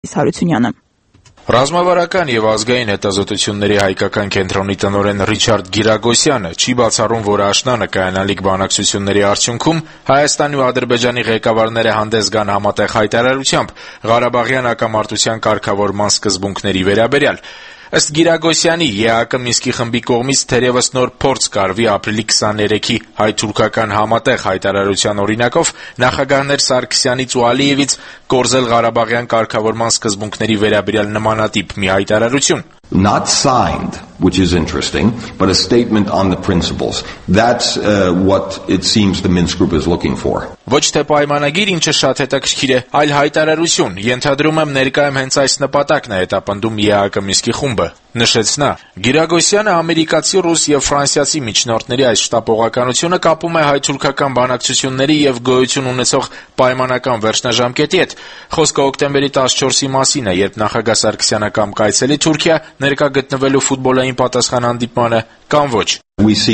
Հարությունյանը։ Ռազմավարական եւ ազգային հետազոտությունների հայկական կենտրոնի տնօրեն Ռիչարդ Գիրագոսյանը չի բացառում, որ աշնանը կայանալիք բանակցությունների արդյունքում Հայաստանի ու Ադրբեջանի ղեկավարները հանդես գան համատեղ հայտարարությամբ Ղարաբաղյան հակամարտության կարգավորման սկզբունքների վերաբերյալ։ Ըստ Գիրագոսյանի, ԵԱՀԿ Մինսկի խմբի կողմից թերևս նոր փորձ կարվի ապրիլի 23-ի հայ-թուրքական համատեղ հայտարարության օրինակով նախագահներ Սարգսյանից ու Ալիևից կորզել Ղարաբաղյան կարգավորման սկզբունքների վերաբերյալ նմանատիպ մի հայտարարություն։ Not signed, which is interesting, but a statement on the principles. That's what it seems the Minsk group is looking for. Ոչ թե պայմանագիր, ինչը շատ հետաքրքիր է, այլ հայտարարություն։ Ենթադրում եմ ներկայում հենց այս նպատակն է հետապնդում ԵԱՀԿ Մինսկի խումբը, նշեց նա։ Գիրագոսյանը ամերիկացի, ռուս եւ ֆրանսիացի միջնորդների այս շտապողականությունը կապում է հայ-թուրքական բանակցությունների եւ գոյություն ունեցող պայմանական վերջնաժամկետի հետ։ Խոսքը օկտեմբերի 14-ի մասին է, երբ նախագահ Սարգսյանը կամ կայցելի Թուրքիա ներկա գտնվելու ֆուտբոլային պատասխան հանդիպմանը կամ ոչ։ We see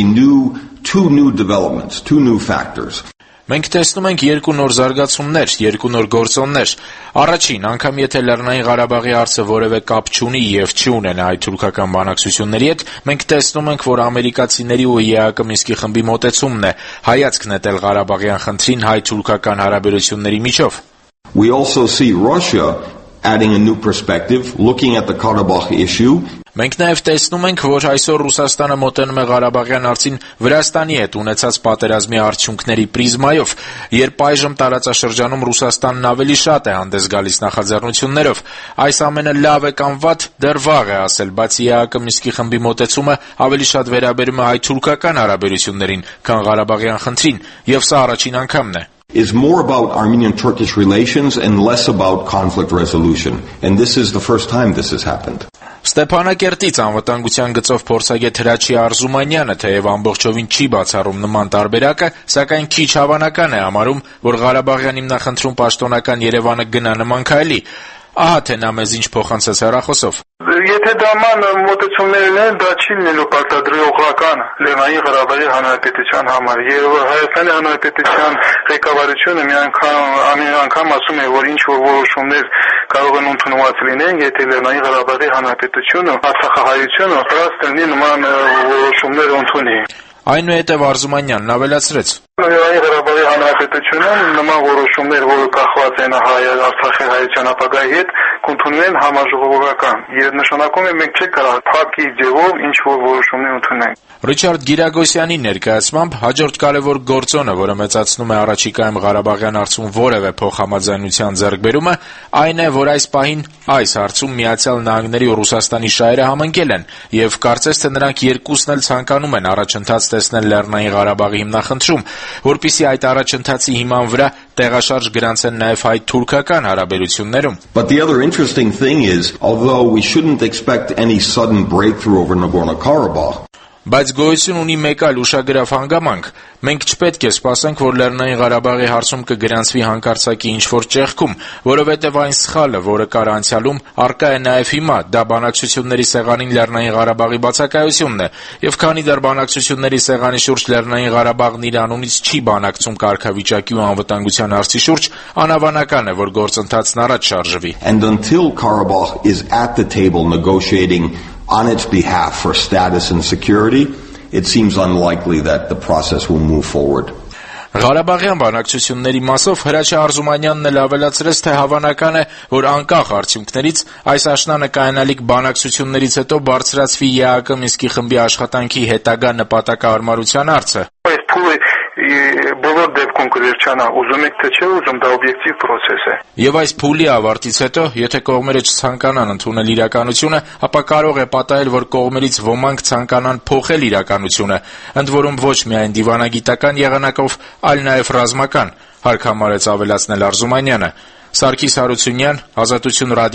two new developments, two new factors. Մենք տեսնում ենք երկու նոր զարգացումներ, երկու նոր գործոններ։ Առաջին, անգամ եթե Լեռնային Ղարաբաղի հարցը որևէ կապ չունի եւ չի ունենա հայ-թուրքական բանակցությունների հետ, մենք տեսնում ենք, որ ամերիկացիների ու ԵԱՀԿ Մինսկի խմբի մոտեցումն է հայացք նետել Ղարաբաղյան խնդրին հայ-թուրքական հարաբերությունների միջով։ We also see Russia adding a new perspective, looking at the Karabakh issue. Մենք նաև տեսնում ենք, որ այսօր Ռուսաստանը մոտենում է Ղարաբաղյան հարցին Վրաստանի հետ ունեցած պատերազմի արդյունքների պրիզմայով, երբ այժմ տարածաշրջանում Ռուսաստանն ավելի շատ է հանդես գալիս նախաձեռնություններով։ Այս ամենը լավ է կամ վատ, դեռ վաղ է ասել, բայց ԵԱՀԿ Մինսկի խմբի մոտեցումը ավելի շատ վերաբերում է հայ-թուրքական հարաբերություններին, քան Ղարաբաղյան խնդրին, եւ սա առաջին անգամն է։ Is more about Armenian-Turkish relations and less about conflict resolution. And this is the first time this has happened. Ստեփանակերտից անվտանգության գծով փորձագետ Հրաչի Արզումանյանը թեև ամբողջովին չի բացառում նման տարբերակը, սակայն քիչ հավանական է համարում, որ Ղարաբաղյան հիմնախնդրում պաշտոնական Երևանը գնա նման քայլի։ Ահա թե նա մեզ ինչ փոխանցեց հեռախոսով։ Եթե դաման մոտեցումներն են, դա չի լինելու պարտադրողական Լեռնային Ղարաբաղի Հանրապետության համար։ Եվ Հայաստանի Հանրապետության ղեկավարությունը մի անգամ ասում է, որ ինչ որ որոշումներ կարող են ընդունված լինեն, եթե Լեռնային Ղարաբաղի Հանրապետությունը, Արցախահայությունը պատրաստ լինի նման որոշումներ ընդունի։ Այնուհետև Արզումանյանն ավելացրեց. Լեռնային Ղարաբաղի Հանրապետությունը նման որոշումներ, որը կախված են Արցախի հայության ապագայի հետ, կընդունեն համաժողովական։ Եվ նշանակում է մենք չենք կարող փակի ձևով ինչ որ որոշումներ ընդունենք։ Ռիչարդ Գիրագոսյանի ներկայացմամբ հաջորդ կարևոր գործոնը, որը մեծացնում է առաջիկայում Ղարաբաղյան հարցում որևէ փոխհամաձայնության ձեռքբերումը, այն է, որ այս պահին այս հարցում Միացյալ Նահանգների ու Ռուսաստանի շահերը համընկել են, եւ կարծես թե նրանք երկուսն էլ ցանկանում են առաջընթաց տեսնել Լեռնային Ղարաբաղի հիմնախնդրում, որpիսի այդ առաջընթացի հիման վրա տեղաշարժ գրանցեն նաև հայ-թուրքական հարաբերություններում։ But the other interesting thing is, although we shouldn't expect any sudden breakthrough over Nagorno-Karabakh, բայց գոյություն ունի մեկ այլ ուշագրավ հանգամանք։ Մենք չպետք է սպասենք, որ Լեռնային Ղարաբաղի հարցում կգրանցվի հանկարծակի ինչ-որ ճեղքում, որովհետև այն սխալը, որը կար անցյալում, առկա է նաև հիմա, դա բանակցությունների սեղանին Լեռնային Ղարաբաղի բացակայությունն է, եւ քանի դեռ բանակցությունների սեղանի շուրջ Լեռնային Ղարաբաղն իր անունից չի բանակցում կարգավիճակի ու անվտանգության հարցի շուրջ, անհավանական է, որ գործընթացն առաջ շարժվի։ And until Karabakh is at the table negotiating on its behalf for status and security, it seems unlikely that the process will move forward. Ղարաբաղյան բանակցությունների մասով Հրաչի Արզումանյանն էլ ավելացրեց, թե հավանական է, որ անկախ արդյունքներից այս աշնանը կայանալիք բանակցություններից հետո բարձրացվի ԵԱՀԿ Մինսկի խմբի աշխատանքի հետագա նպատակահարմարության հարցը։ Բոլոր դեպքում կվերջանա, ուզում եք թե չէ, ուզում դա օբյեկտիվ process է։ Եվ այս փուլի ավարտից հետո, եթե կողմերը չցանկանան ընդունել իրականությունը, ապա կարող է պատահել, որ կողմերից ոմանք ցանկանան փոխել իրականությունը, ընդ որում ոչ միայն դիվանագիտական եղանակով, այլ նաև ռազմական, հարկամարեց ավելացնել Արզումանյանը։ Սարգիս Հարությունյան, Ազատություն